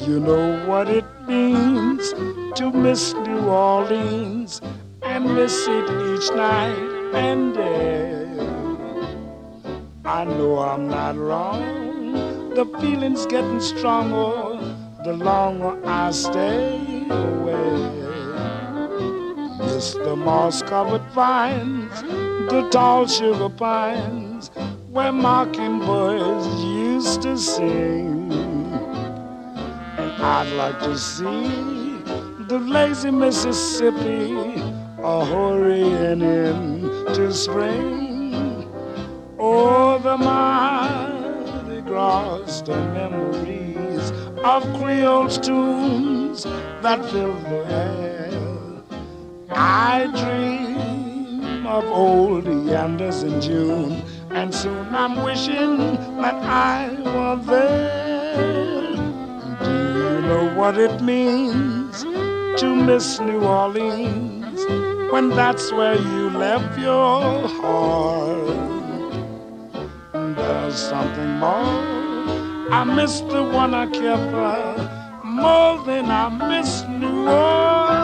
you know what it means to miss New Orleans and miss it each night and day? I know I'm not wrong. The feeling's getting stronger the longer I stay away. Miss the moss-covered vines, the tall sugar pines, where mockingbirds used to sing. And I'd like to see the lazy Mississippi hurrying into spring. Oh, the Mardi Gras, the memories of Creole's tunes that fill the air. I dream of old Yanders in June, and soon I'm wishing that I were there. Do you know what it means to miss New Orleans when that's where you left your heart? There's something more. I miss the one I kept more than I miss New Orleans.